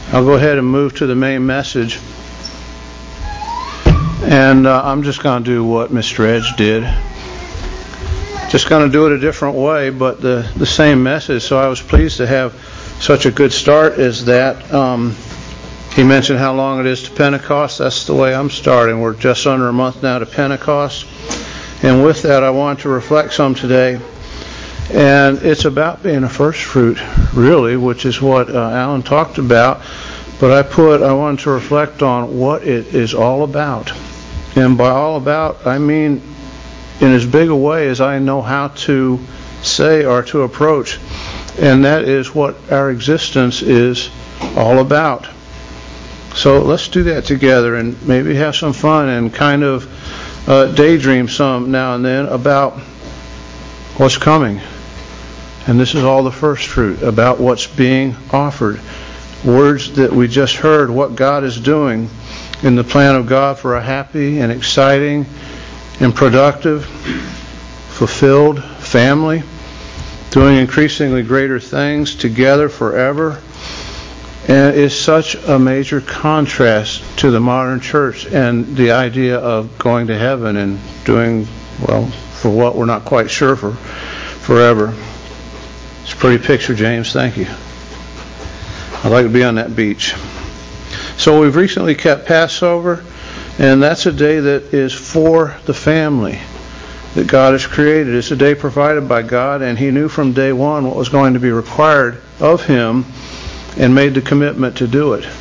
I'll go ahead and move to the main message. And I'm just going to do what Mr. Edge did. Just going to do it a different way, but the same message. So I was pleased to have such a good start as that. He mentioned how long it is to Pentecost. That's the way I'm starting. We're just under a month now to Pentecost. And with that, I want to reflect some today. And it's about being a first fruit, really, which is what Alan talked about. But I wanted to reflect on what it is all about. And by all about, I mean in as big a way as I know how to say or to approach. And that is what our existence is all about. So let's do that together and maybe have some fun and kind of daydream some now and then about what's coming. And this is all the first fruit, about what's being offered. Words that we just heard, what God is doing in the plan of God for a happy and exciting and productive, fulfilled family, doing increasingly greater things together forever. And it's such a major contrast to the modern church and the idea of going to heaven and doing, well, for what we're not quite sure for forever. It's a pretty picture, James. Thank you. I'd like to be on that beach. So we've recently kept Passover, and that's a day that is for the family that God has created. It's a day provided by God, and He knew from day one what was going to be required of Him and made the commitment to do it.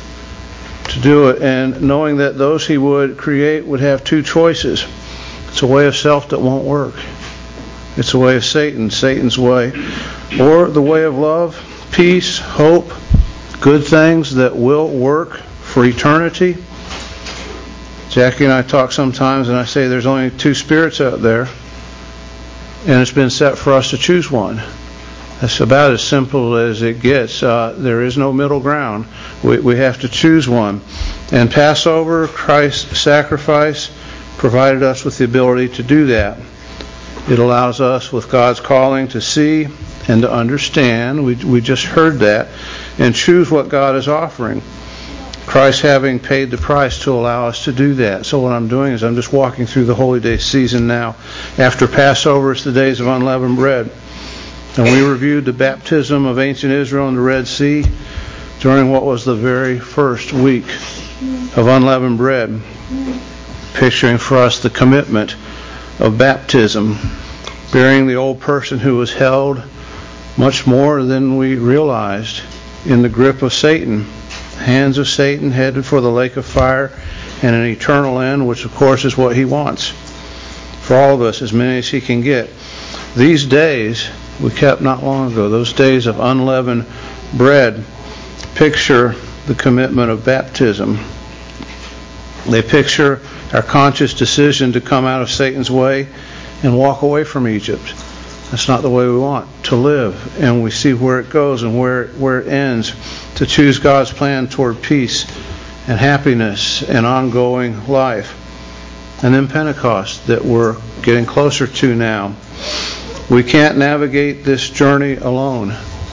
And knowing that those He would create would have two choices. It's a way of self that won't work. It's a way of Satan's way, or the way of love, peace, hope, good things that will work for eternity. Jackie and I talk sometimes, and I say there's only two spirits out there, and it's been set for us to choose one. That's about as simple as it gets. There is no middle ground. We have to choose one. And Passover, Christ's sacrifice, provided us with the ability to do that. It allows us, with God's calling, to see and to understand. We just heard that. And choose what God is offering. Christ having paid the price to allow us to do that. So what I'm doing is I'm just walking through the Holy Day season now. After Passover, it's the days of unleavened bread. And we reviewed the baptism of ancient Israel in the Red Sea during what was the very first week of unleavened bread, picturing for us the commitment of baptism, burying the old person who was held much more than we realized in the grip of Satan, hands of Satan, headed for the lake of fire and an eternal end, which of course is what he wants for all of us, as many as he can get. These days we kept not long ago, those days of unleavened bread, picture the commitment of baptism. They picture our conscious decision to come out of Satan's way and walk away from Egypt. That's not the way we want to live. And we see where it goes and where it ends. To choose God's plan toward peace and happiness and ongoing life. And then Pentecost, that we're getting closer to now. We can't navigate this journey alone.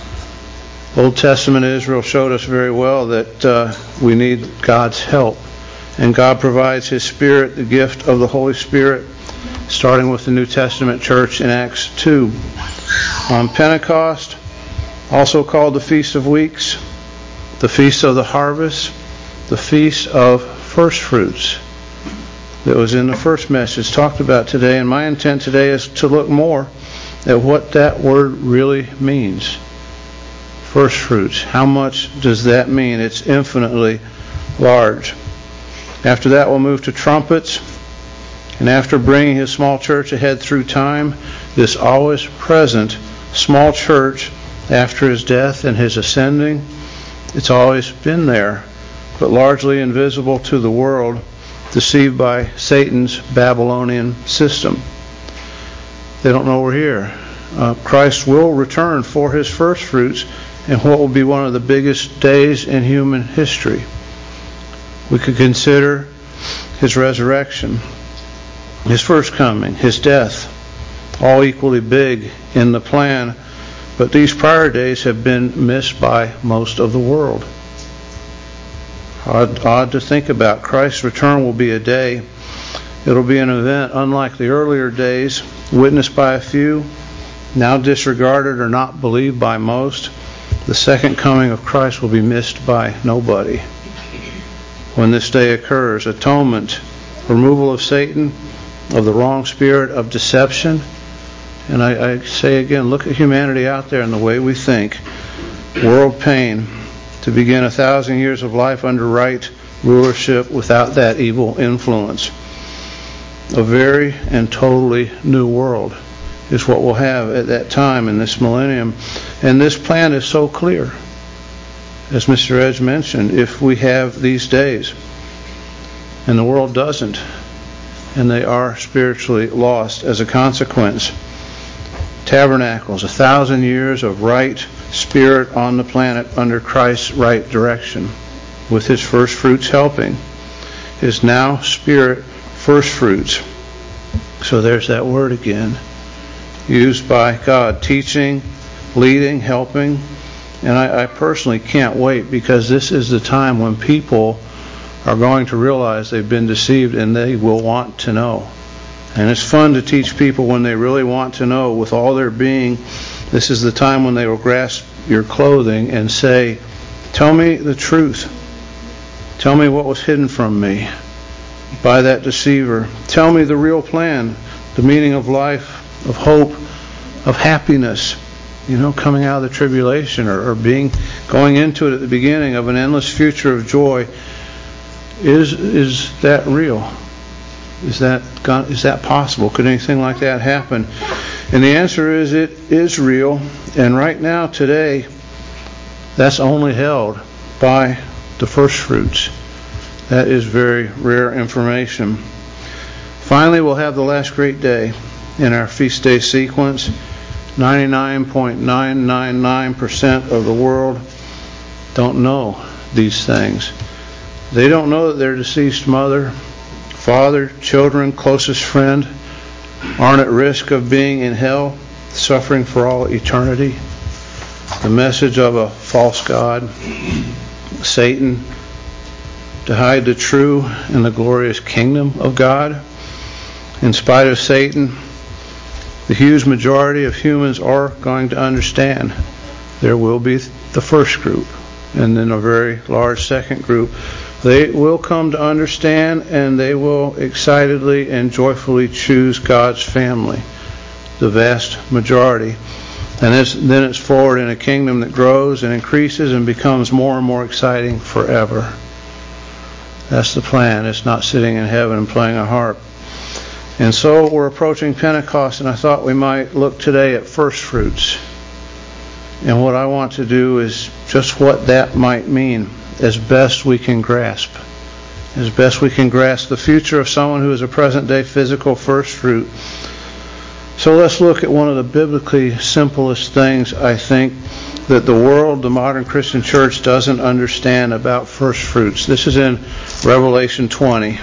Old Testament Israel showed us very well that we need God's help. And God provides His Spirit, the gift of the Holy Spirit, starting with the New Testament church in Acts 2. On Pentecost, also called the Feast of Weeks, the Feast of the Harvest, the Feast of First Fruits, that was in the first message talked about today. And my intent today is to look more at what that word really means. First fruits. How much does that mean? It's infinitely large. After that, we'll move to trumpets. And after bringing His small church ahead through time, this always present small church, after His death and His ascending, it's always been there, but largely invisible to the world, deceived by Satan's Babylonian system. They don't know we're here. Christ will return for His first fruits in what will be one of the biggest days in human history. We could consider His resurrection, His first coming, His death, all equally big in the plan, but these prior days have been missed by most of the world. Odd to think about. Christ's return will be a day. It'll be an event unlike the earlier days, witnessed by a few, now disregarded or not believed by most. The second coming of Christ will be missed by nobody. When this day occurs, atonement, removal of Satan, of the wrong spirit of deception. And I say again, look at humanity out there and the way we think. World pain, to begin 1,000 years of life under right rulership without that evil influence. A very and totally new world is what we'll have at that time in this millennium. And this plan is so clear. As Mr. Edge mentioned, if we have these days and the world doesn't, and they are spiritually lost as a consequence. Tabernacles, 1,000 years of right spirit on the planet under Christ's right direction, with his first fruits helping. His now spirit first fruits. So there's that word again, used by God, teaching, leading, helping. And I personally can't wait, because this is the time when people are going to realize they've been deceived and they will want to know. And it's fun to teach people when they really want to know with all their being. This is the time when they will grasp your clothing and say, tell me the truth. Tell me what was hidden from me by that deceiver. Tell me the real plan, the meaning of life, of hope, of happiness, coming out of the tribulation or going into it at the beginning of an endless future of joy. Is that real? Is that possible? Could anything like that happen? And the answer is, it is real. And right now, today, that's only held by the first fruits. That is very rare information. Finally, we'll have the last great day in our feast day sequence. 99.999% of the world don't know these things. They don't know that their deceased mother, father, children, closest friend aren't at risk of being in hell, suffering for all eternity. The message of a false god, Satan, to hide the true and the glorious kingdom of God. In spite of Satan, the huge majority of humans are going to understand. There will be the first group, and then a very large second group. They will come to understand, and they will excitedly and joyfully choose God's family, the vast majority. And then it's forward in a kingdom that grows and increases and becomes more and more exciting forever. That's the plan. It's not sitting in heaven and playing a harp. And so we're approaching Pentecost, and I thought we might look today at first fruits. And what I want to do is just what that might mean, as best we can grasp. As best we can grasp the future of someone who is a present-day physical first fruit. So let's look at one of the biblically simplest things, I think, that the world, the modern Christian church, doesn't understand about first fruits. This is in Revelation 20.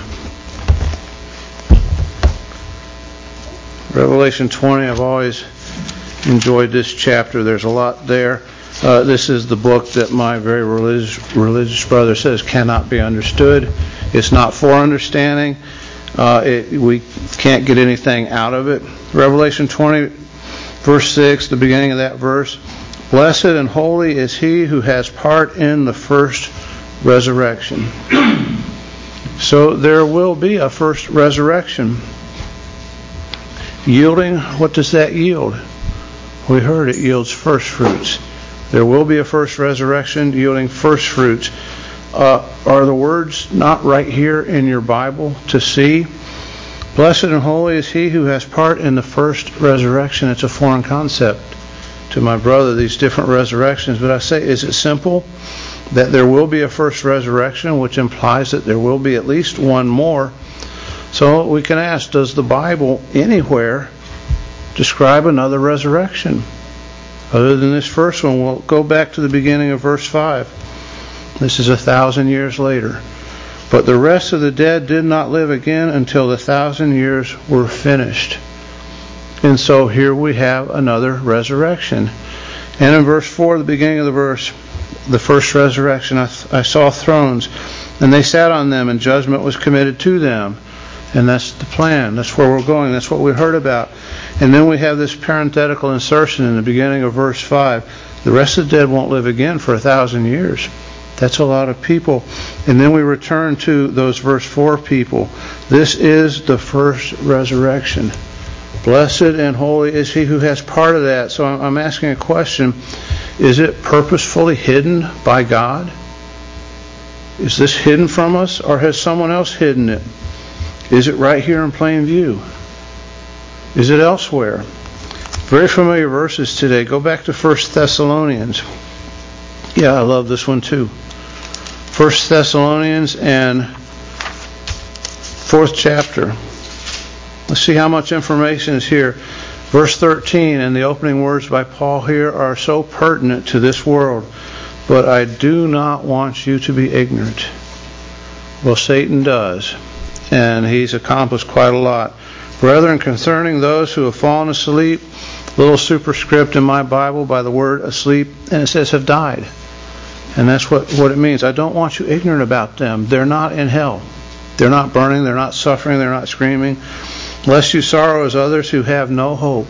Revelation 20, I've always enjoyed this chapter. There's a lot there. This is the book that my very religious brother says cannot be understood. It's not for understanding. We can't get anything out of it. Revelation 20, verse 6, the beginning of that verse. Blessed and holy is he who has part in the first resurrection. So there will be a first resurrection. Yielding, what does that yield? We heard it yields first fruits. There will be a first resurrection yielding first fruits. Are the words not right here in your Bible to see? Blessed and holy is he who has part in the first resurrection. It's a foreign concept to my brother, these different resurrections. But I say, is it simple that there will be a first resurrection, which implies that there will be at least one more? So we can ask, does the Bible anywhere describe another resurrection? Other than this first one, we'll go back to the beginning of verse 5. This is 1,000 years later. But the rest of the dead did not live again until the 1,000 years were finished. And so here we have another resurrection. And in verse 4, the beginning of the verse, the first resurrection, I saw thrones, And they sat on them, and judgment was committed to them. And that's the plan. That's where we're going. That's what we heard about. And then we have this parenthetical insertion in the beginning of verse 5. The rest of the dead won't live again for 1,000 years. That's a lot of people. And then we return to those verse 4 people. This is the first resurrection. Blessed and holy is he who has part of that. So I'm asking a question. Is it purposefully hidden by God? Is this hidden from us, or has someone else hidden it? Is it right here in plain view? Is it elsewhere? Very familiar verses today. Go back to 1 Thessalonians. Yeah, I love this one too. 1 Thessalonians and 4th chapter. Let's see how much information is here. Verse 13, and the opening words by Paul here are so pertinent to this world. But I do not want you to be ignorant. Well, Satan does. And he's accomplished quite a lot. Brethren, concerning those who have fallen asleep, little superscript in my Bible by the word asleep, and it says have died. And that's what it means. I don't want you ignorant about them. They're not in hell. They're not burning. They're not suffering. They're not screaming. Lest you sorrow as others who have no hope.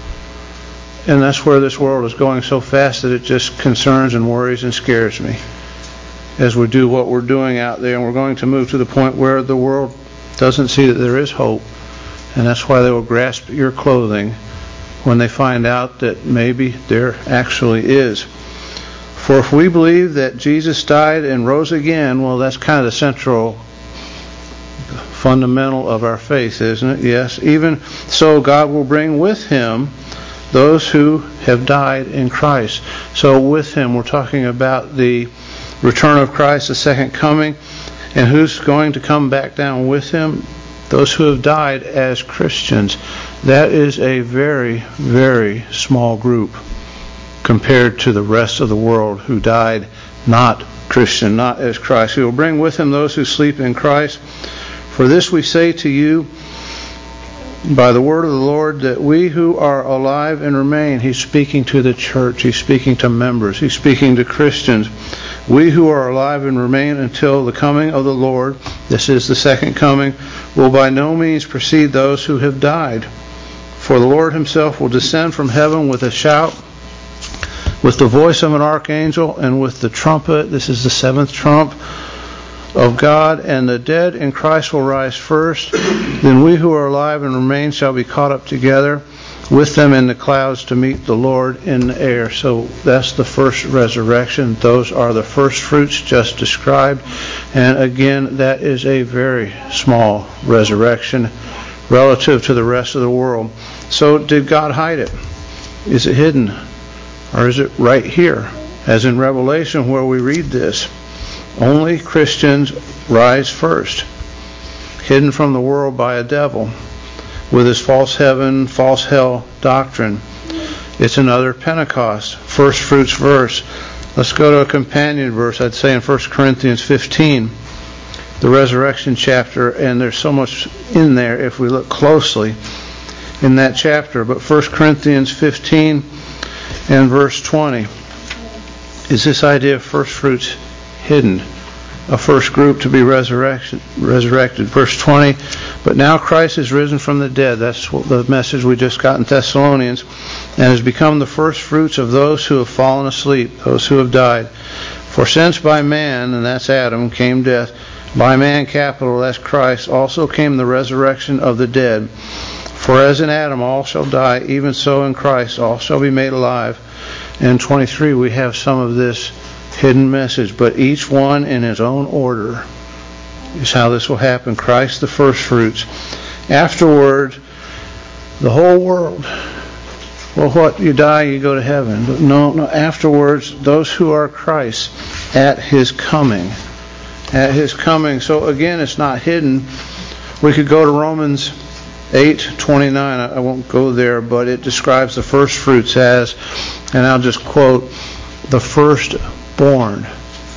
And that's where this world is going so fast that it just concerns and worries and scares me as we do what we're doing out there. And we're going to move to the point where the world doesn't see that there is hope. And that's why they will grasp your clothing when they find out that maybe there actually is. For if we believe that Jesus died and rose again, well, that's kind of the central fundamental of our faith, isn't it? Yes. Even so, God will bring with him those who have died in Christ. So with him, we're talking about the return of Christ, the second coming. And who's going to come back down with him? Those who have died as Christians. That is a very, very small group compared to the rest of the world who died not Christian, not as Christ. He will bring with him those who sleep in Christ. For this we say to you by the word of the Lord, that we who are alive and remain, he's speaking to the church, he's speaking to members, he's speaking to Christians. We who are alive and remain until the coming of the Lord, this is the second coming, will by no means precede those who have died. For the Lord himself will descend from heaven with a shout, with the voice of an archangel, and with the trumpet, this is the seventh trump, of God, and the dead in Christ will rise first. Then we who are alive and remain shall be caught up together with them in the clouds to meet the Lord in the air. So that's the first resurrection. Those are the first fruits just described. And again, that is a very small resurrection relative to the rest of the world. So did God hide it? Is it hidden? Or is it right here? As in Revelation where we read this. Only Christians rise first, hidden from the world by a devil with his false heaven, false hell doctrine. It's another Pentecost, first fruits verse. Let's go to a companion verse, I'd say in 1 Corinthians 15, the resurrection chapter, and there's so much in there if we look closely in that chapter. But 1 Corinthians 15 and verse 20 is this idea of first fruits hidden, a first group to be resurrected. Verse 20, but now Christ is risen from the dead. That's what the message we just got in Thessalonians, and has become the first fruits of those who have fallen asleep, those who have died. For since by man, and that's Adam, came death, by man, capital, that's Christ, also came the resurrection of the dead. For as in Adam all shall die, even so in Christ all shall be made alive. And 23, we have some of this hidden message, but each one in his own order is how this will happen. Christ the first fruits. Afterward, the whole world. Well, what? You die, you go to heaven. But no, afterwards, those who are Christ at his coming. At his coming. So again, it's not hidden. We could go to Romans 8:29. I won't go there, but it describes the first fruits as, and I'll just quote, the firstborn.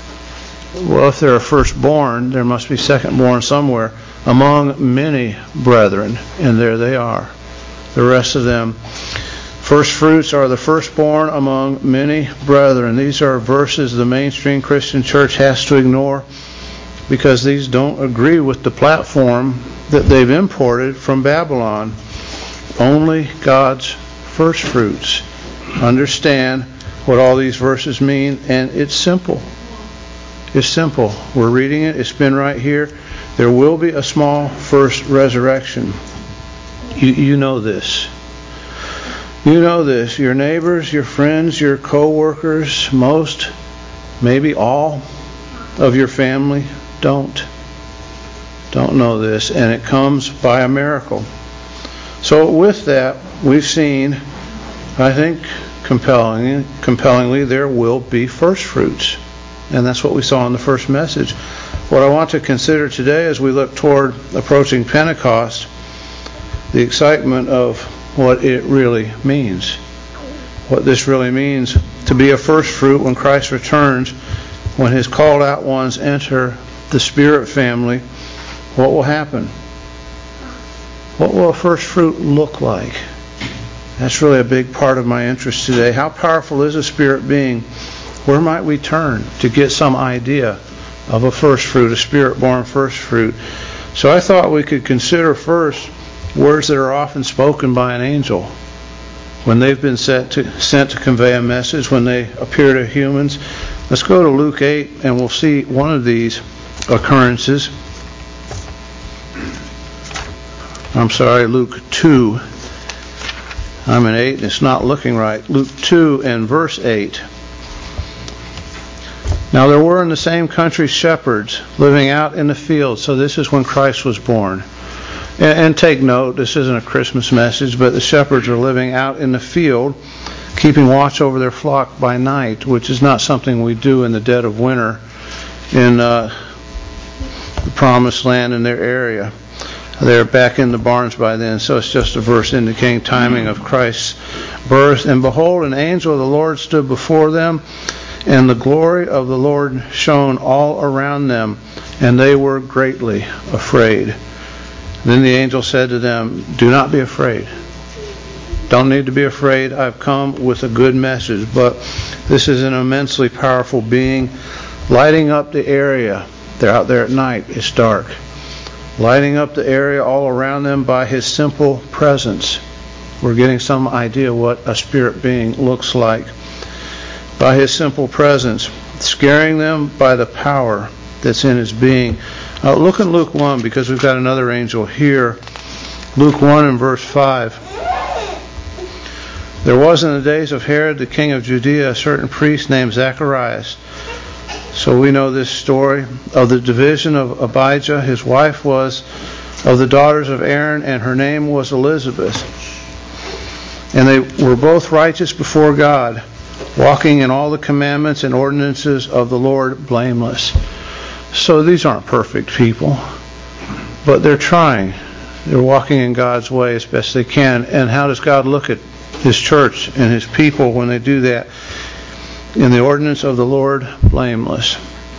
Well, if they're a firstborn, there must be secondborn somewhere among many brethren, and there they are. The rest of them. First fruits are the firstborn among many brethren. These are verses the mainstream Christian church has to ignore. because these don't agree with the platform that they've imported from Babylon. Only God's first fruits. Understand what all these verses mean, and it's simple. It's simple. We're reading it. It's been right here. There will be a small first resurrection. You know this. You know this. Your neighbors, your friends, your co-workers, most, maybe all of your family don't know this, and it comes by a miracle. So with that, we've seen, I think, compellingly, there will be first fruits. And that's what we saw in the first message. What I want to consider today as we look toward approaching Pentecost, the excitement of what it really means. What this really means to be a first fruit when Christ returns, when His called out ones enter the Spirit family. What will happen? What will a first fruit look like? That's really a big part of my interest today. How powerful is a spirit being? Where might we turn to get some idea of a first fruit, a spirit-born first fruit? So I thought we could consider first words that are often spoken by an angel when they've been sent to convey a message, when they appear to humans. Let's go to Luke 8 and we'll see one of these occurrences. Luke 2. I'm in 8 and it's not looking right. Luke 2 and verse 8. Now there were in the same country shepherds living out in the fields. So this is when Christ was born. And take note, this isn't a Christmas message, but the shepherds are living out in the field, keeping watch over their flock by night, which is not something we do in the dead of winter in the promised land in their area. They're back in the barns by then, so it's just a verse indicating timing of Christ's birth. And behold, an angel of the Lord stood before them, and the glory of the Lord shone all around them, and they were greatly afraid. Then the angel said to them, "Do not be afraid." Don't need to be afraid. I've come with a good message, but this is an immensely powerful being lighting up the area. They're out there at night. It's dark. Lighting up the area all around them by His simple presence. We're getting some idea what a spirit being looks like. By His simple presence, scaring them by the power that's in His being. Look in Luke 1 because we've got another angel here. Luke 1 and verse 5. There was in the days of Herod the king of Judea a certain priest named Zacharias. So we know this story of the division of Abijah. His wife was of the daughters of Aaron, and her name was Elizabeth. And they were both righteous before God, walking in all the commandments and ordinances of the Lord blameless. So these aren't perfect people, but they're trying. They're walking in God's way as best they can. And how does God look at His church and His people when they do that? In the ordinance of the Lord, blameless.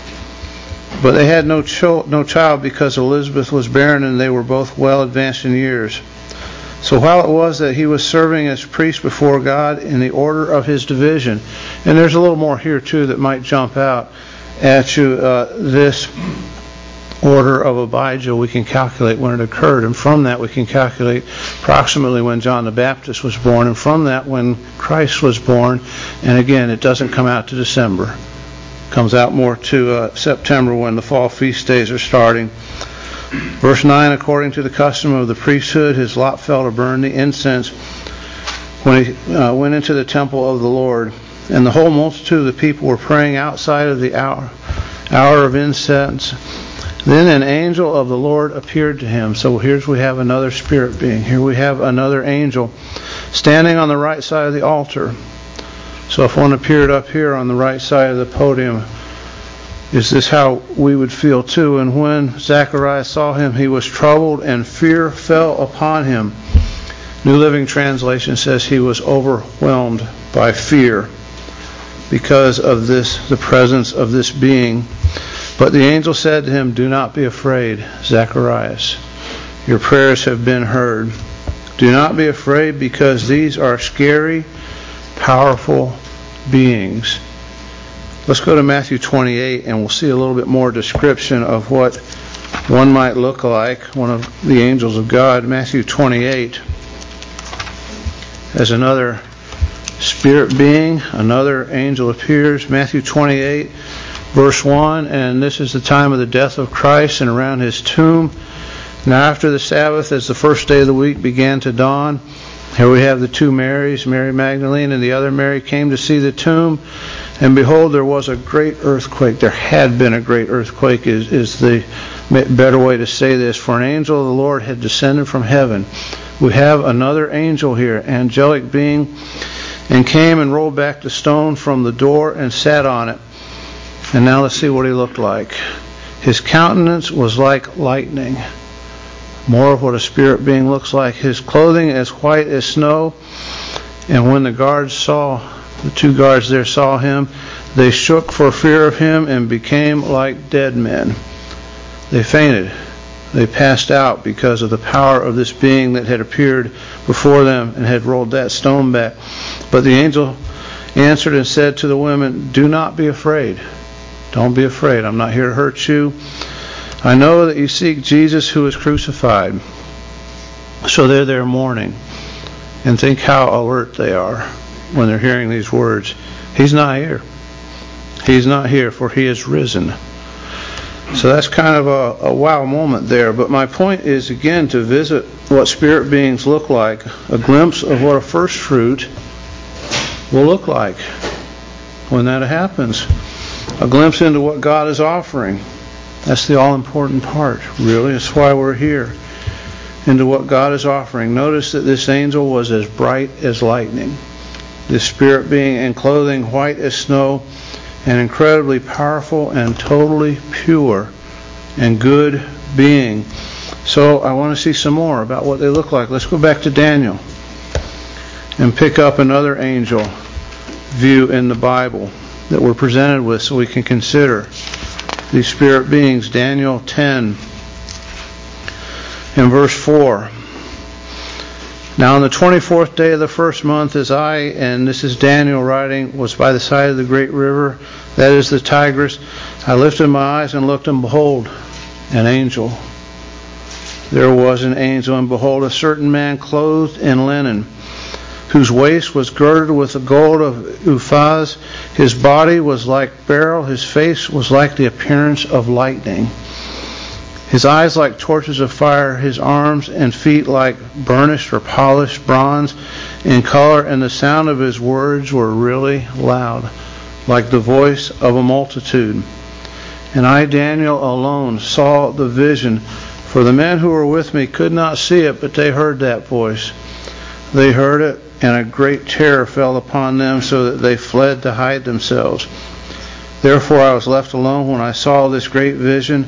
But they had no child because Elizabeth was barren and they were both well advanced in years. So while it was that he was serving as priest before God in the order of his division, and there's a little more here too that might jump out at you, this order of Abijah we can calculate when it occurred, and from that we can calculate approximately when John the Baptist was born, and from that when Christ was born. And again, it doesn't come out to December. It comes out more to September when the fall feast days are starting. Verse 9, according to the custom of the priesthood, his lot fell to burn the incense when he went into the temple of the Lord. And the whole multitude of the people were praying outside of the hour of incense. Then an angel of the Lord appeared to him. So here's we have another spirit being. Here we have another angel standing on the right side of the altar. So if one appeared up here on the right side of the podium, is this how we would feel too? And when Zacharias saw him, he was troubled and fear fell upon him. New Living Translation says he was overwhelmed by fear because of this, the presence of this being. But the angel said to him, "Do not be afraid, Zacharias. Your prayers have been heard. Do not be afraid, because these are scary, powerful beings." Let's go to Matthew 28, and we'll see a little bit more description of what one might look like, one of the angels of God. Matthew 28, as another spirit being, another angel appears. Matthew 28, verse 1, and this is the time of the death of Christ, and around his tomb. Now after the Sabbath, as the first day of the week began to dawn, here we have the two Marys, Mary Magdalene and the other Mary, came to see the tomb. And behold, there was a great earthquake. There had been a great earthquake is the better way to say this. For an angel of the Lord had descended from heaven. We have another angel here, angelic being, and came and rolled back the stone from the door and sat on it. And now let's see what he looked like. His countenance was like lightning. More of what a spirit being looks like. His clothing as white as snow. And when the two guards there saw him, they shook for fear of him and became like dead men. They fainted. They passed out because of the power of this being that had appeared before them and had rolled that stone back. But the angel answered and said to the women, "Do not be afraid. Don't be afraid. I'm not here to hurt you. I know that you seek Jesus who was crucified." So they're there mourning. And think how alert they are when they're hearing these words. He's not here. He's not here, for he is risen. So that's kind of a wow moment there. But my point is, again, to visit what spirit beings look like, a glimpse of what a first fruit will look like when that happens. A glimpse into what God is offering. That's the all-important part, really. That's why we're here. Into what God is offering. Notice that this angel was as bright as lightning. This spirit being in clothing white as snow, an incredibly powerful and totally pure and good being. So I want to see some more about what they look like. Let's go back to Daniel and pick up another angel view in the Bible that we're presented with so we can consider these spirit beings. Daniel 10 and verse 4. Now on the 24th day of the first month, as I, and this is Daniel writing, was by the side of the great river, that is the Tigris, I lifted my eyes and looked, and behold, an angel. There was an angel, and behold, a certain man clothed in linen, whose waist was girded with the gold of Uphaz. His body was like beryl, his face was like the appearance of lightning. His eyes like torches of fire, his arms and feet like burnished or polished bronze in color, and the sound of his words were really loud, like the voice of a multitude. And I, Daniel, alone saw the vision, for the men who were with me could not see it, but they heard that voice. They heard it, and a great terror fell upon them, so that they fled to hide themselves. Therefore I was left alone when I saw this great vision,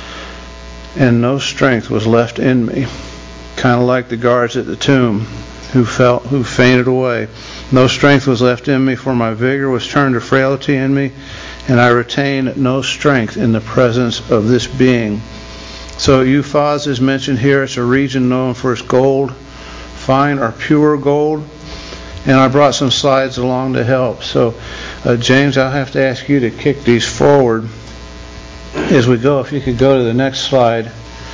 and no strength was left in me. Kind of like the guards at the tomb who fainted away. No strength was left in me, for my vigor was turned to frailty in me, and I retained no strength in the presence of this being. So Uphaz is mentioned here. It's a region known for its gold, fine or pure gold. And I brought some slides along to help. So James, I'll have to ask you to kick these forward as we go. If you could go to the next slide.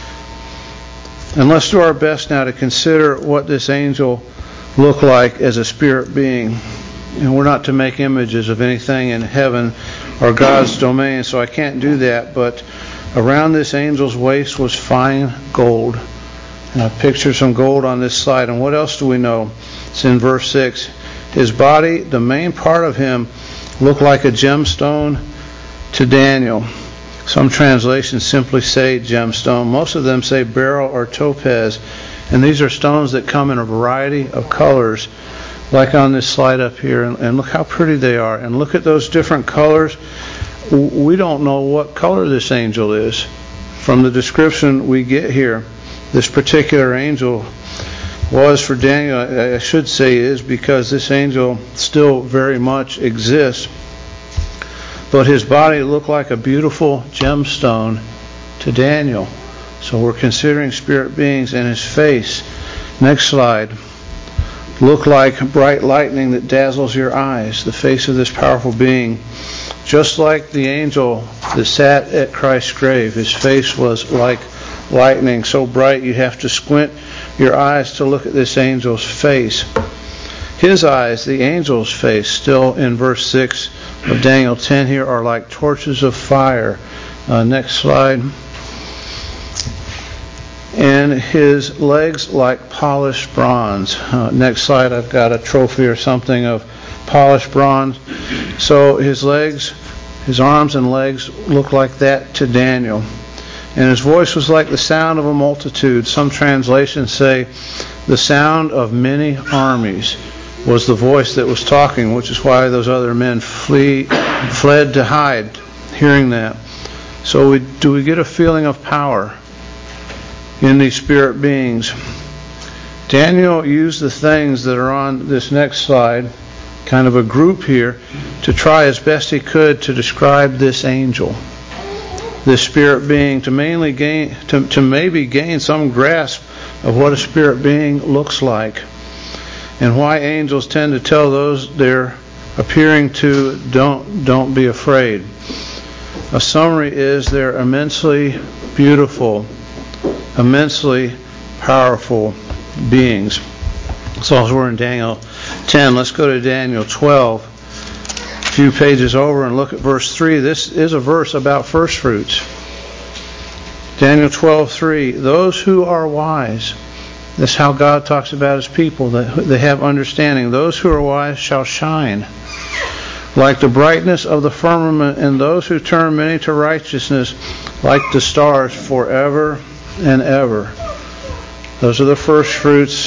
And let's do our best now to consider what this angel looked like as a spirit being. And we're not to make images of anything in heaven or God's domain, so I can't do that. But around this angel's waist was fine gold. And I've pictured some gold on this slide. And what else do we know? It's in verse 6. His body, the main part of him, looked like a gemstone to Daniel. Some translations simply say gemstone. Most of them say beryl or topaz. And these are stones that come in a variety of colors, like on this slide up here. And look how pretty they are. And look at those different colors. We don't know what color this angel is from the description we get here. This particular angel was for Daniel, I should say, is because this angel still very much exists. But his body looked like a beautiful gemstone to Daniel. So we're considering spirit beings, and his face. Next slide. look like bright lightning that dazzles your eyes. The face of this powerful being, just like the angel that sat at Christ's grave, his face was like lightning, so bright you have to squint your eyes to look at this angel's face. His eyes, the angel's face, still in verse 6 of Daniel 10 here, are like torches of fire. Next slide. And his legs like polished bronze. Next slide, I've got a trophy or something of polished bronze. So his legs, his arms and legs look like that to Daniel. And his voice was like the sound of a multitude. Some translations say the sound of many armies was the voice that was talking, which is why those other men fled to hide, hearing that. So do we get a feeling of power in these spirit beings? Daniel used the things that are on this next slide, kind of a group here, to try as best he could to describe this angel, this spirit being, to maybe gain some grasp of what a spirit being looks like, and why angels tend to tell those they're appearing to, don't be afraid. A summary is they're immensely beautiful, immensely powerful beings. So we're in Daniel 10. Let's go to Daniel 12. A few pages over and look at verse 3. This is a verse about first fruits. Daniel 12:3. Those who are wise. This is how God talks about his people, that they have understanding. Those who are wise shall shine like the brightness of the firmament, and those who turn many to righteousness like the stars forever and ever. Those are the first fruits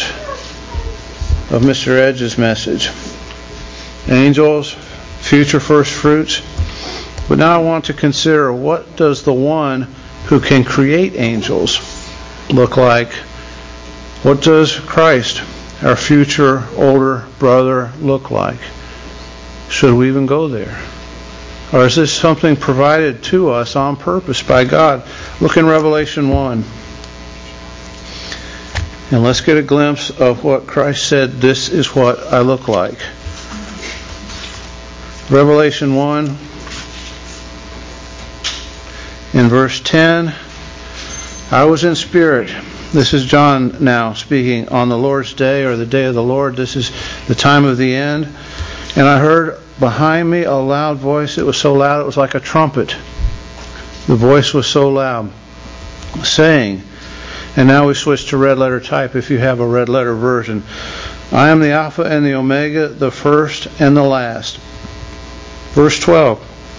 of Mr. Edge's message. Angels, future first fruits. But now I want to consider, what does the one who can create angels look like? What does Christ, our future older brother, look like? Should we even go there? Or is this something provided to us on purpose by God? Look in Revelation 1. And let's get a glimpse of what Christ said, this is what I look like. Revelation 1, in verse 10, I was in spirit. This is John now speaking on the Lord's day, or the day of the Lord. This is the time of the end. And I heard behind me a loud voice. It was so loud it was like a trumpet. The voice was so loud, saying, and now we switch to red letter type if you have a red letter version. I am the Alpha and the Omega, the first and the last. Verse 12.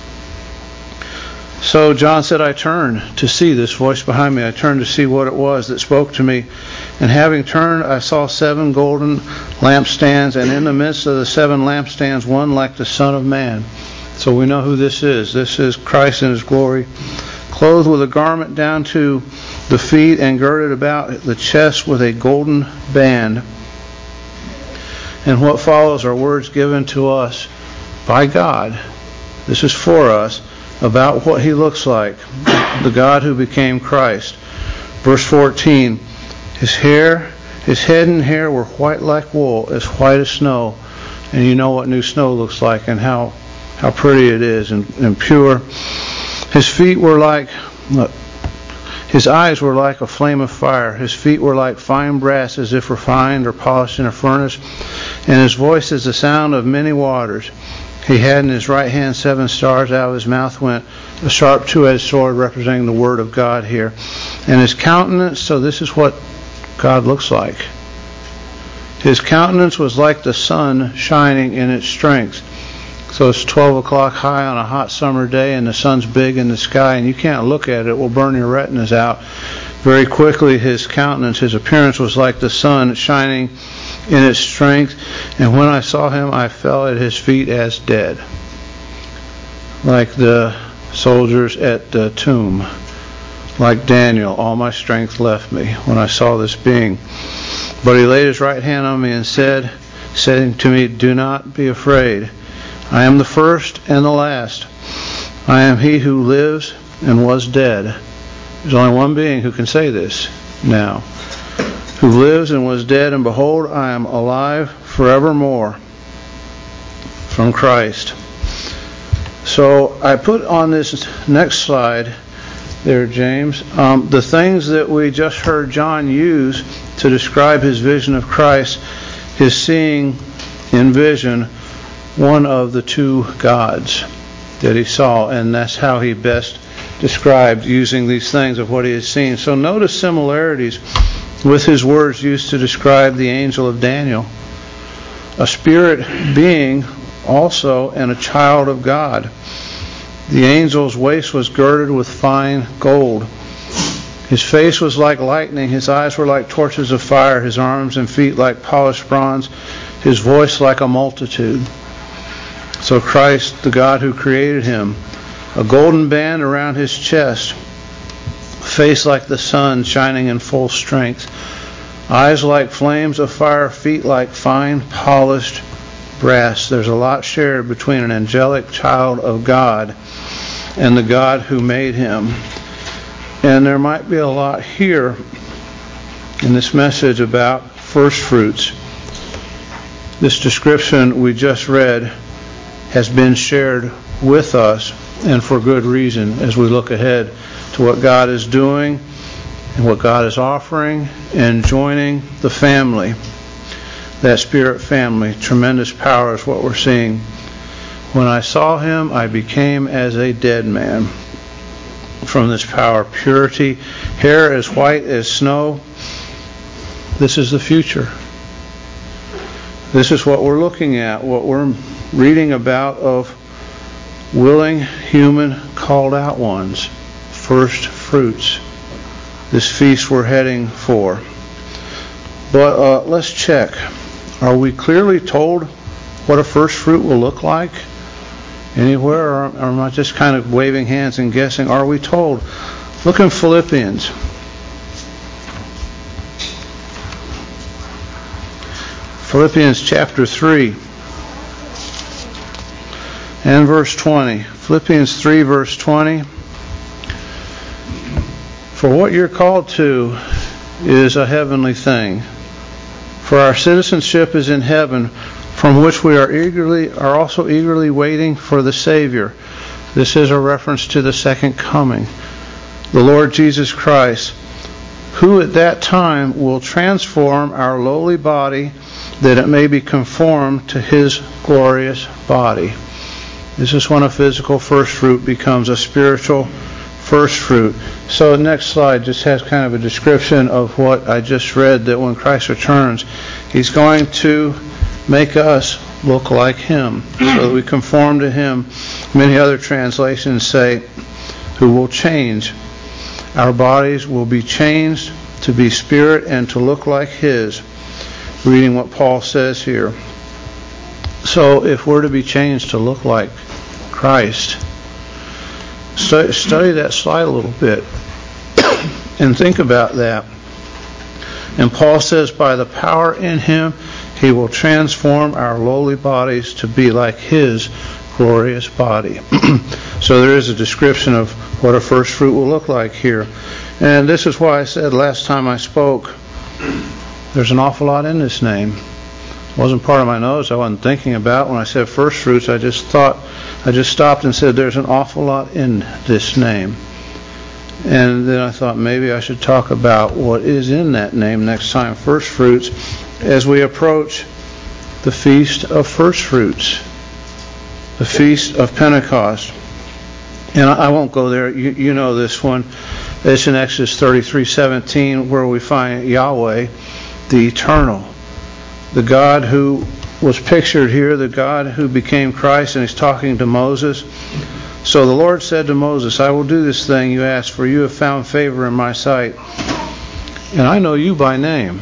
So John said, I turned to see this voice behind me. I turned to see what it was that spoke to me. And having turned, I saw 7 golden lampstands, and in the midst of the 7 lampstands, one like the Son of Man. So we know who this is. This is Christ in his glory, clothed with a garment down to the feet and girded about the chest with a golden band. And what follows are words given to us by God. This is for us, about what he looks like, the God who became Christ. Verse 14, his head and hair were white like wool, as white as snow. And you know what new snow looks like and how pretty it is and pure. His feet were like, his eyes were like a flame of fire. His feet were like fine brass, as if refined or polished in a furnace. And his voice is the sound of many waters. He had in his right hand 7 stars. Out of his mouth went a sharp 2-edged sword, representing the Word of God here. And his countenance, so this is what God looks like. His countenance was like the sun shining in its strength. So it's 12 o'clock high on a hot summer day, and the sun's big in the sky, and you can't look at it. It will burn your retinas out. Very quickly, his countenance, his appearance was like the sun shining in its strength, and when I saw him, I fell at his feet as dead, like the soldiers at the tomb. Like Daniel, all my strength left me when I saw this being. But he laid his right hand on me and said, saying to me, do not be afraid. I am the first and the last. I am he who lives and was dead. There's only one being who can say this now. Who lives and was dead, and behold, I am alive forevermore from Christ. So I put on this next slide there, James, the things that we just heard John use to describe his vision of Christ, his seeing in vision one of the two gods that he saw, and that's how he best described using these things of what he has seen. So notice similarities with his words used to describe the angel of Daniel, a spirit being also and a child of God. The angel's waist was girded with fine gold. His face was like lightning, his eyes were like torches of fire, his arms and feet like polished bronze, his voice like a multitude. So Christ, the God who created him, a golden band around his chest, face like the sun shining in full strength, eyes like flames of fire, feet like fine polished brass. There's a lot shared between an angelic child of God and the God who made him. And there might be a lot here in this message about first fruits. This description we just read has been shared with us, and for good reason, as we look ahead to what God is doing and what God is offering and joining the family, that spirit family. Tremendous power is what we're seeing. When I saw him, I became as a dead man. From this power, purity, hair as white as snow. This is the future. This is what we're looking at, what we're reading about of willing, human, called out ones. First fruits. This feast we're heading for. But let's check. Are we clearly told what a first fruit will look like anywhere, or am I just kind of waving hands and guessing? Are we told? Look in Philippians. Philippians chapter 3 and verse 20. Philippians 3 verse 20. For what you're called to is a heavenly thing. For our citizenship is in heaven, from which we are also eagerly waiting for the Savior. This is a reference to the second coming, the Lord Jesus Christ, who at that time will transform our lowly body that it may be conformed to his glorious body. This is when a physical first fruit becomes a spiritual first fruit. So the next slide just has kind of a description of what I just read, that when Christ returns, he's going to make us look like him, so that we conform to him. Many other translations say, who will change. Our bodies will be changed to be spirit and to look like his. Reading what Paul says here. So if we're to be changed to look like Christ, study that slide a little bit and think about that. And Paul says, by the power in him, he will transform our lowly bodies to be like his glorious body. So there is a description of what a first fruit will look like here. And this is why I said last time I spoke, there's an awful lot in this name. It wasn't part of my notes. I wasn't thinking about when I said first fruits. I just stopped and said there's an awful lot in this name. And then I thought maybe I should talk about what is in that name next time, first fruits, as we approach the Feast of First Fruits, the Feast of Pentecost. And I won't go there. You know this one. It's in Exodus 33:17, where we find Yahweh, the eternal, the God who was pictured here, the God who became Christ, and he's talking to Moses. So the Lord said to Moses, I will do this thing you asked, for you have found favor in my sight, and I know you by name.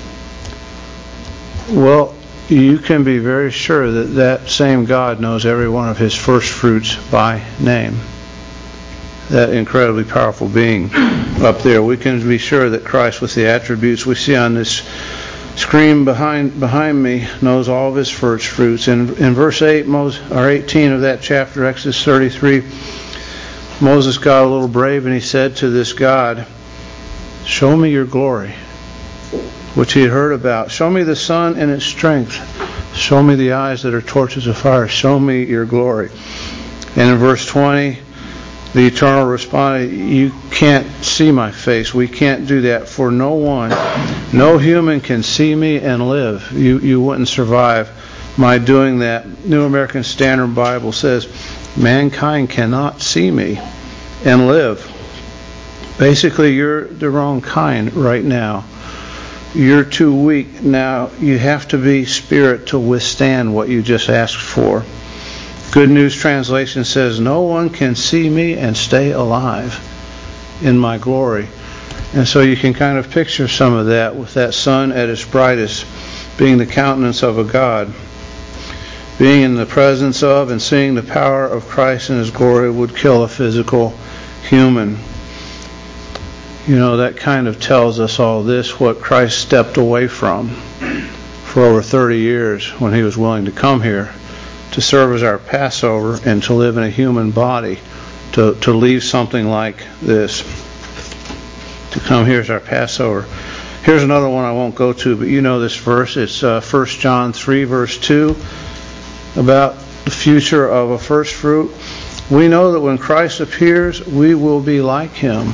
Well, you can be very sure that that same God knows every one of his first fruits by name. That incredibly powerful being up there. We can be sure that Christ, with the attributes we see on this screen behind me, knows all of his first fruits. In verse 18 of that chapter, Exodus 33, Moses got a little brave and he said to this God, show me your glory. which he had heard about. Show me the sun and its strength. Show me the eyes that are torches of fire. Show me your glory. And in verse 20, the Eternal responded, you can't see my face. We can't do that, for no human can see me and live. You wouldn't survive my doing that. New American Standard Bible says, mankind cannot see me and live. Basically, you're the wrong kind right now. You're too weak. Now, you have to be spirit to withstand what you just asked for. Good News Translation says, no one can see me and stay alive in my glory. And so you can kind of picture some of that with that sun at its brightest being the countenance of a God. Being in the presence of and seeing the power of Christ in His glory would kill a physical human. You know, that kind of tells us all this, what Christ stepped away from for over 30 years when He was willing to come here to serve as our Passover and to live in a human body, to leave something like this, to come here as our Passover. Here's another one I won't go to, but you know this verse. It's 1 John 3, verse 2, about the future of a first fruit. We know that when Christ appears, we will be like Him.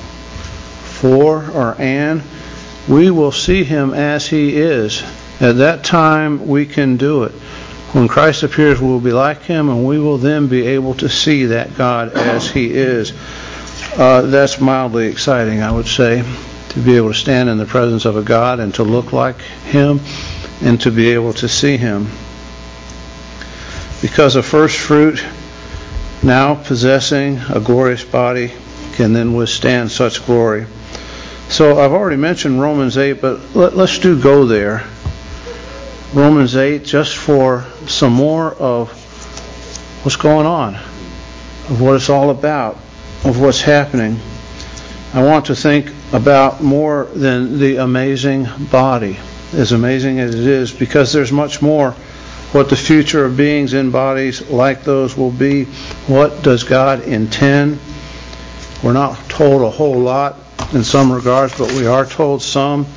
And we will see Him as He is. At that time, we can do it. When Christ appears, we will be like Him, and we will then be able to see that God as He is. That's mildly exciting, I would say, to be able to stand in the presence of a God and to look like Him and to be able to see Him. Because a first fruit, now possessing a glorious body, can then withstand such glory. So I've already mentioned Romans 8, but let's go there. Romans 8, just for some more of what's going on, of what it's all about, of what's happening. I want to think about more than the amazing body, as amazing as it is, because there's much more what the future of beings in bodies like those will be. What does God intend? We're not told a whole lot in some regards, but we are told some.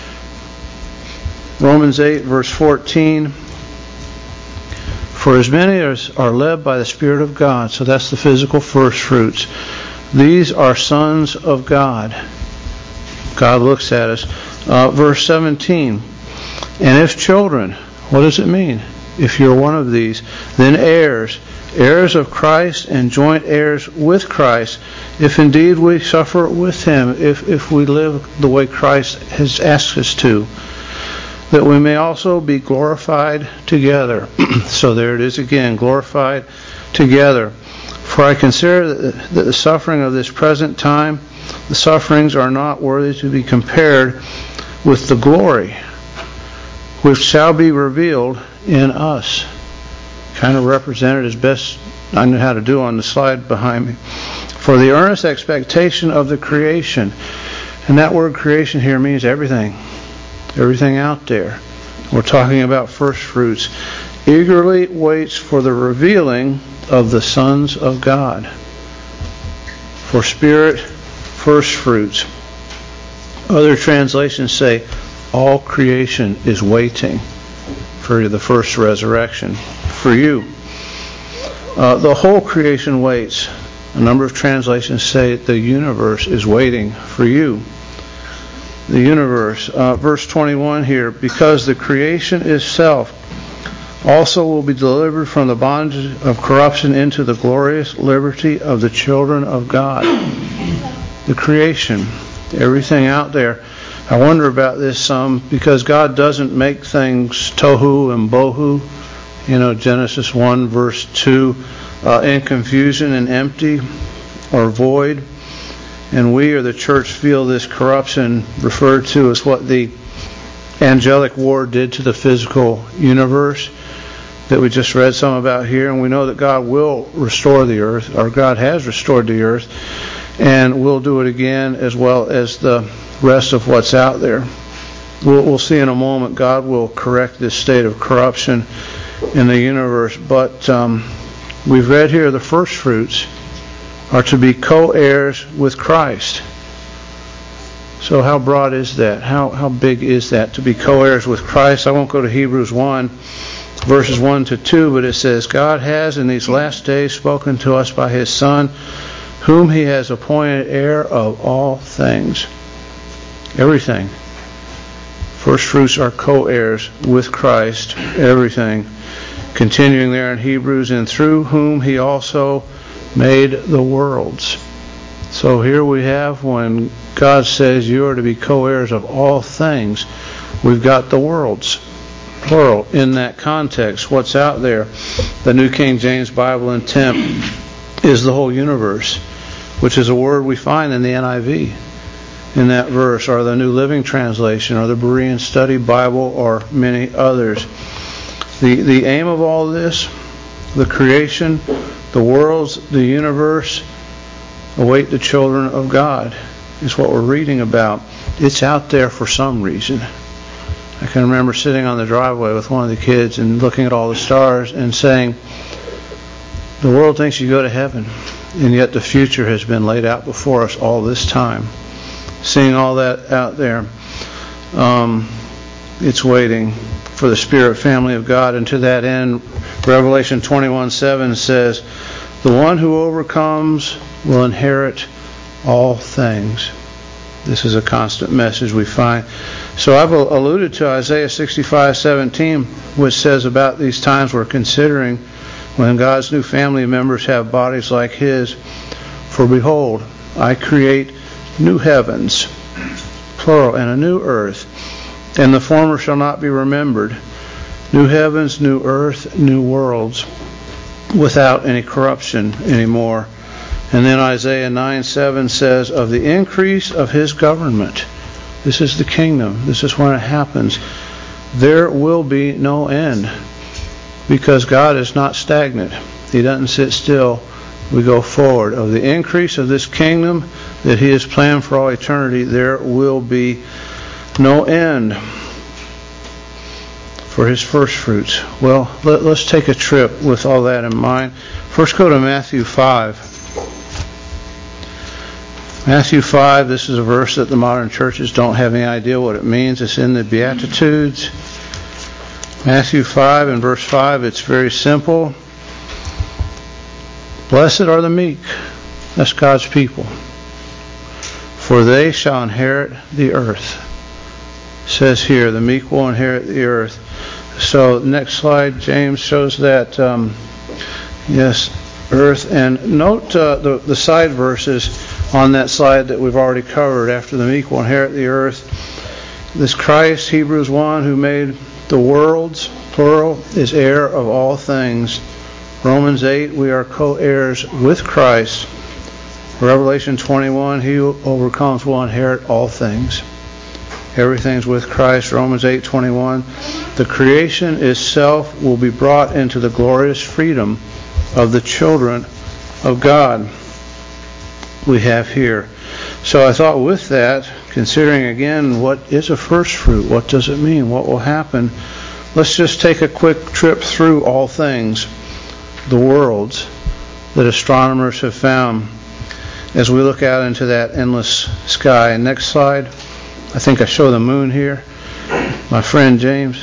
Romans 8, verse 14. For as many as are led by the Spirit of God, so that's the physical first fruits, these are sons of God. God looks at us. Verse 17. And if children, what does it mean? If you're one of these, then heirs of Christ and joint heirs with Christ, if indeed we suffer with Him, if we live the way Christ has asked us to, that we may also be glorified together. So there it is again, glorified together. For I consider that the suffering of this present time, the sufferings are not worthy to be compared with the glory which shall be revealed in us. Kind of represented as best I knew how to do on the slide behind me. For the earnest expectation of the creation, and that word creation here means everything out there. We're talking about first fruits. Eagerly waits for the revealing of the sons of God. For spirit, first fruits. Other translations say all creation is waiting for the first resurrection. For you. The whole creation waits. A number of translations say the universe is waiting for you. The universe. Verse 21 here. Because the creation itself also will be delivered from the bondage of corruption into the glorious liberty of the children of God. The creation. Everything out there. I wonder about this some because God doesn't make things tohu and bohu. You know, Genesis 1 verse 2, in confusion and empty or void. And we or the church feel this corruption referred to as what the angelic war did to the physical universe that we just read some about here. And we know that God will restore the earth, or God has restored the earth, and will do it again as well as the rest of what's out there. We'll see in a moment God will correct this state of corruption in the universe. But we've read here the first fruits are to be co-heirs with Christ. So how broad is that? How big is that? To be co-heirs with Christ. I won't go to Hebrews 1, verses 1 to 2, but it says, God has in these last days spoken to us by His Son, whom He has appointed heir of all things. Everything. First fruits are co-heirs with Christ. Everything. Continuing there in Hebrews, and through whom He also made the worlds. So here we have, when God says you are to be co-heirs of all things, we've got the worlds, plural, in that context. What's out there? The New King James Bible intent is the whole universe, which is a word we find in the NIV in that verse, or the New Living Translation, or the Berean Study Bible, or many others. The aim of all this, the creation, the worlds, the universe, await the children of God, is what we're reading about. It's out there for some reason. I can remember sitting on the driveway with one of the kids and looking at all the stars and saying, the world thinks you go to heaven, and yet the future has been laid out before us all this time. Seeing all that out there, it's waiting for the spirit family of God. And to that end, Revelation 21:7 says, the one who overcomes will inherit all things. This is a constant message we find. So I've alluded to Isaiah 65:17, which says about these times we're considering, when God's new family members have bodies like His. For behold, I create new heavens, plural, and a new earth, and the former shall not be remembered. New heavens, new earth, new worlds, without any corruption anymore. And then Isaiah 9:7 says, of the increase of His government. This is the kingdom. This is when it happens. There will be no end, because God is not stagnant. He doesn't sit still. We go forward. Of the increase of this kingdom that He has planned for all eternity, there will be no end for His first fruits. Well, let's take a trip with all that in mind. First, go to Matthew 5. Matthew 5, this is a verse that the modern churches don't have any idea what it means. It's in the Beatitudes. Matthew 5 and verse 5, it's very simple. Blessed are the meek. That's God's people. For they shall inherit the earth. It says here, the meek will inherit the earth. So next slide, James shows that, yes, earth. And note the side verses on that slide that we've already covered. After the meek will inherit the earth, this Christ, Hebrews 1, who made the worlds, plural, is heir of all things. Romans 8, we are co-heirs with Christ. Revelation 21, he who overcomes will inherit all things. Everything's with Christ. Romans 8:21, the creation itself will be brought into the glorious freedom of the children of God. We have here. So I thought with that, considering again what is a first fruit, what does it mean, what will happen, let's just take a quick trip through all things, the worlds that astronomers have found as we look out into that endless sky. Next slide. I think I show the moon here. My friend James,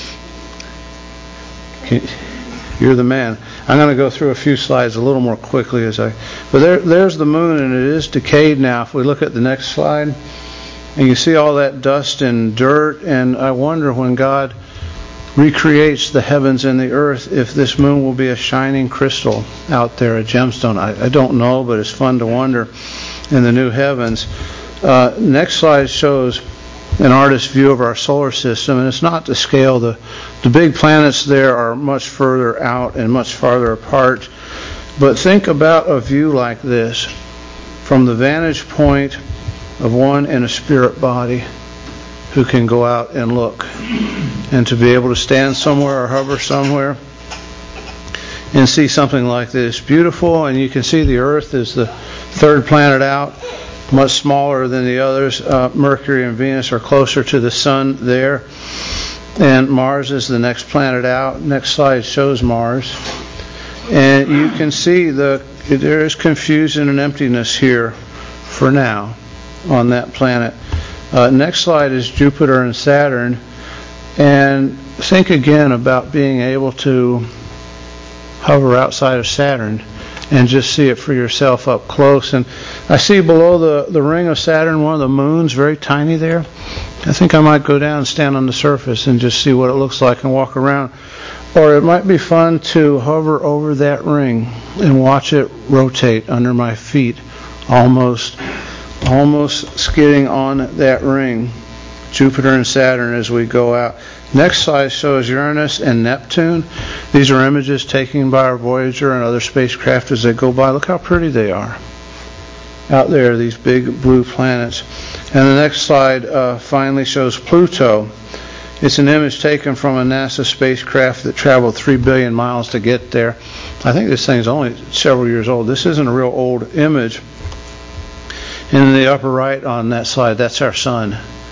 you're the man. I'm going to go through a few slides a little more quickly but there's the moon, and it is decayed now. If we look at the next slide, and you see all that dust and dirt, and I wonder when God recreates the heavens and the earth, if this moon will be a shining crystal out there, a gemstone. I don't know, but it's fun to wonder in the new heavens. Next slide shows an artist's view of our solar system, and it's not to scale. The big planets there are much further out and much farther apart. But think about a view like this from the vantage point of one in a spirit body who can go out and look, and to be able to stand somewhere or hover somewhere and see something like this. Beautiful, and you can see the Earth is the third planet out, much smaller than the others. Mercury and Venus are closer to the Sun there, and Mars is the next planet out. Next slide shows Mars, and you can see there is confusion and emptiness here for now on that planet. Next slide is Jupiter and Saturn. And think again about being able to hover outside of Saturn and just see it for yourself up close. And I see below the ring of Saturn one of the moons, very tiny there. I think I might go down and stand on the surface and just see what it looks like and walk around. Or it might be fun to hover over that ring and watch it rotate under my feet, almost skidding on that ring, Jupiter and Saturn, as we go out. Next slide shows Uranus and Neptune. These are images taken by our Voyager and other spacecraft as they go by. Look how pretty they are out there, these big blue planets. And the next slide finally shows Pluto. It's an image taken from a NASA spacecraft that traveled 3 billion miles to get there. I think this thing's only several years old. This isn't a real old image. In the upper right on that slide, that's our sun.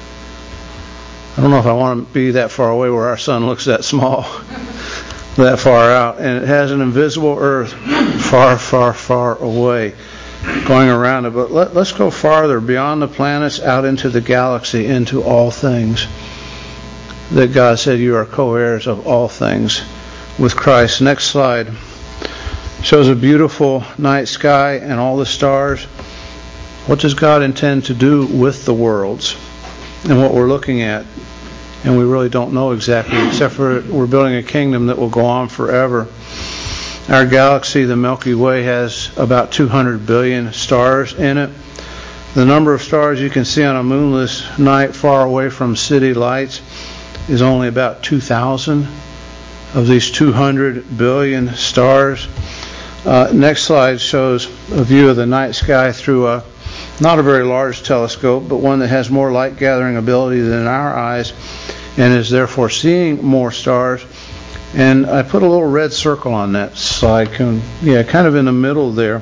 I don't know if I want to be that far away where our sun looks that small, that far out. And it has an invisible Earth far, far, far away going around it. But let's go farther, beyond the planets, out into the galaxy, into all things. That God said you are co-heirs of all things with Christ. Next slide shows a beautiful night sky and all the stars. What does God intend to do with the worlds and what we're looking at? And we really don't know exactly, except for we're building a kingdom that will go on forever. Our galaxy, the Milky Way, has about 200 billion stars in it. The number of stars you can see on a moonless night far away from city lights is only about 2,000 of these 200 billion stars. Next slide shows a view of the night sky through not a very large telescope, but one that has more light gathering ability than our eyes and is therefore seeing more stars. And I put a little red circle on that slide, kind of in the middle there.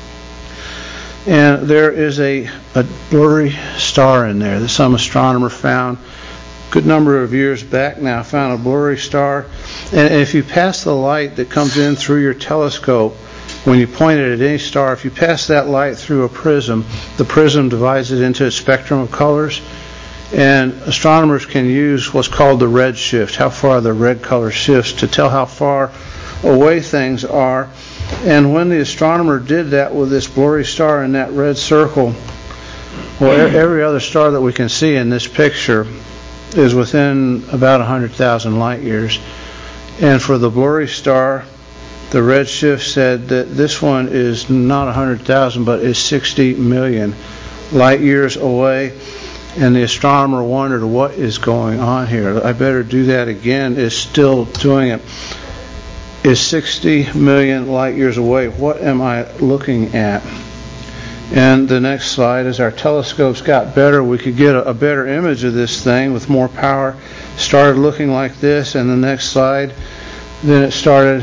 And there is a blurry star in there that some astronomer found a good number of years back now, found a blurry star. And if you pass the light that comes in through your telescope, when you point it at any star, if you pass that light through a prism, the prism divides it into a spectrum of colors. And astronomers can use what's called the red shift, how far the red color shifts, to tell how far away things are. And when the astronomer did that with this blurry star in that red circle, well, every other star that we can see in this picture is within about 100,000 light years. And for the blurry star, the red shift said that this one is not 100,000, but is 60 million light years away. And the astronomer wondered, what is going on here? I better do that again. Is still doing it. Is 60 million light years away. What am I looking at? And the next slide, as our telescopes got better, we could get a better image of this thing with more power. Started looking like this. And the next slide, then it started.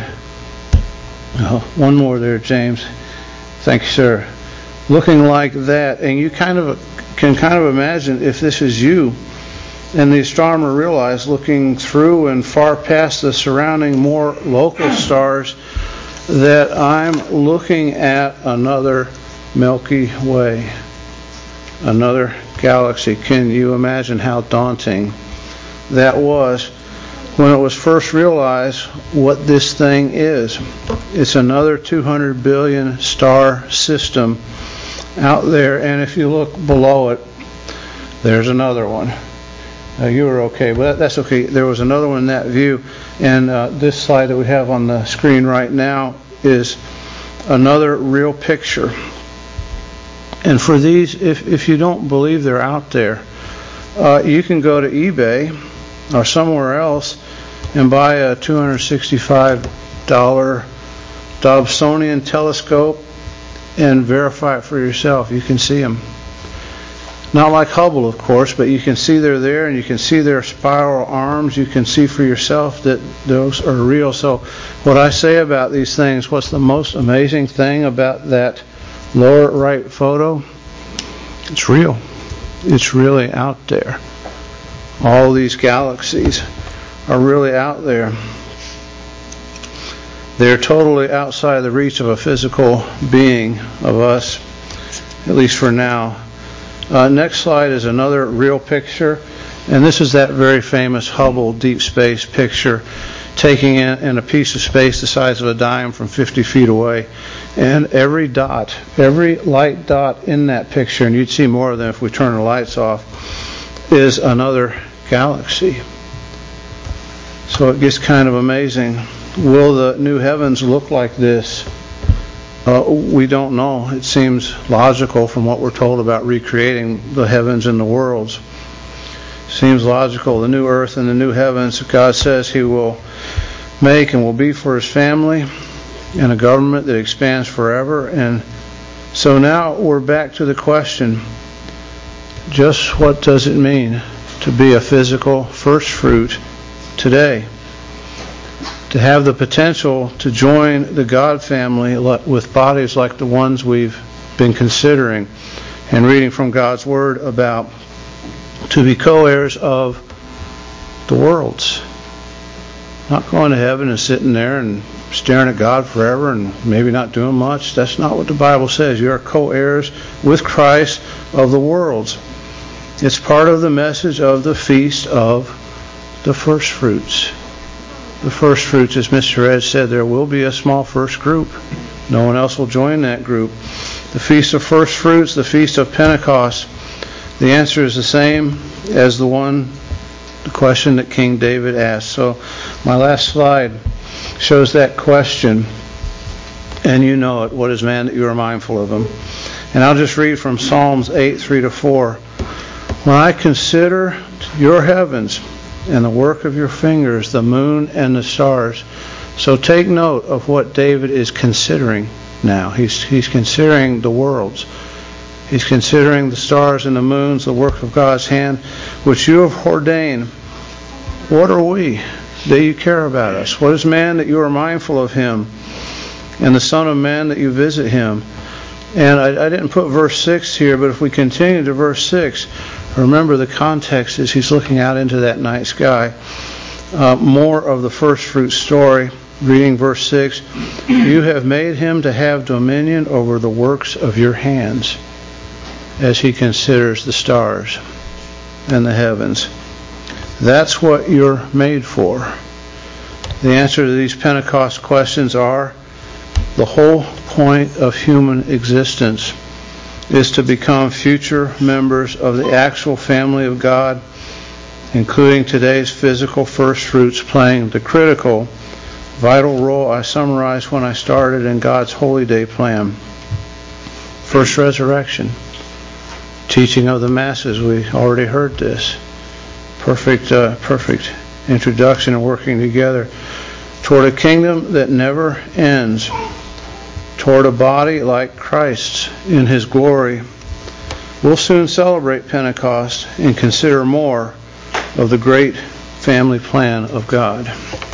One more there, James. Thank you, sir. Looking like that. And you can kind of imagine if this is you. And the astronomer realized, looking through and far past the surrounding more local stars, that I'm looking at another Milky Way, another galaxy. Can you imagine how daunting that was when it was first realized what this thing is? It's another 200 billion star system out there, and if you look below it, there's another one. You were okay, but that's okay. There was another one in that view, and this slide that we have on the screen right now is another real picture. And for these, if you don't believe they're out there, you can go to eBay or somewhere else and buy a $265 Dobsonian telescope and verify it for yourself. You can see them. Not like Hubble, of course, but you can see they're there, and you can see their spiral arms. You can see for yourself that those are real. So what I say about these things, what's the most amazing thing about that lower right photo? It's real. It's really out there. All these galaxies are really out there. They're totally outside the reach of a physical being, of us, at least for now. Next slide is another real picture, and this is that very famous Hubble deep space picture, taking in a piece of space the size of a dime from 50 feet away. And every dot, every light dot in that picture, and you'd see more of them if we turn the lights off, is another galaxy. So it gets kind of amazing. Will the new heavens look like this? We don't know. It seems logical from what we're told about recreating the heavens and the worlds. Seems logical. The new earth and the new heavens, God says He will make and will be for His family, and a government that expands forever. And so now we're back to the question, just what does it mean to be a physical first fruit today? To have the potential to join the God family with bodies like the ones we've been considering and reading from God's Word about, to be co-heirs of the worlds. Not going to heaven and sitting there and staring at God forever and maybe not doing much. That's not what the Bible says. You are co-heirs with Christ of the worlds. It's part of the message of the Feast of the First Fruits. The first fruits, as Mr. Ed said, there will be a small first group. No one else will join that group. The Feast of First Fruits, the Feast of Pentecost, the answer is the same as the question that King David asked. So my last slide shows that question, and you know it. What is man that you are mindful of him? And I'll just read from Psalms 8, 3-4. When I consider your heavens and the work of your fingers, the moon and the stars. So take note of what David is considering now. He's considering the worlds. He's considering the stars and the moons, the work of God's hand, which you have ordained. What are we that you care about us? What is man that you are mindful of him? And the Son of Man that you visit him? And I didn't put verse 6 here, but if we continue to verse 6, remember the context is he's looking out into that night sky. More of the first fruit story, reading verse 6. You have made him to have dominion over the works of your hands, as he considers the stars and the heavens. That's what you're made for. The answer to these Pentecost questions are, the whole point of human existence is to become future members of the actual family of God, including today's physical first fruits playing the critical, vital role I summarized when I started in God's Holy Day plan. First resurrection, teaching of the masses, we already heard this. Perfect introduction and working together toward a kingdom that never ends, toward a body like Christ's in His glory. We'll soon celebrate Pentecost and consider more of the great family plan of God.